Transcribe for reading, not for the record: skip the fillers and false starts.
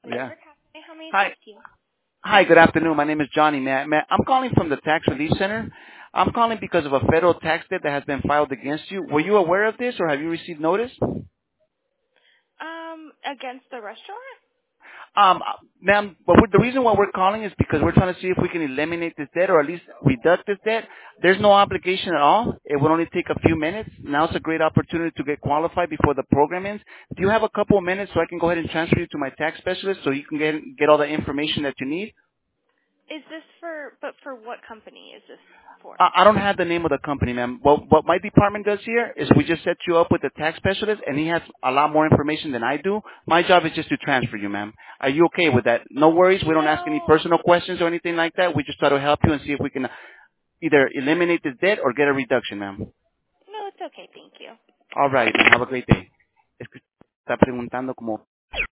Yeah. How may I Hi. assist you? Hi, good afternoon. My name is Johnny. I'm calling from the Tax Relief Center. I'm calling because of a federal tax debt that has been filed against you. Were you aware of this or have you received notice? Against the restaurant? Um, ma'am, the reason why we're calling is because we're trying to see if we can eliminate this debt or at least reduce this debt. There's no obligation at all. It would only take a few minutes. Now it's a great opportunity to get qualified before the program ends. Do you have a couple of minutes so I can go ahead and transfer you to my tax specialist so you can get all the information that you need? Is this for what company is this for? I don't have the name of the company, ma'am. What my department does here is we just set you up with a tax specialist, and he has a lot more information than I do. My job is just to transfer you, ma'am. Are you okay with that? No worries. We don't ask any No, personal questions or anything like that. We just try to help you and see if we can either eliminate this debt or get a reduction, ma'am. no, it's okay, thank you. All right, ma'am. Have a great day. Es que está preguntando como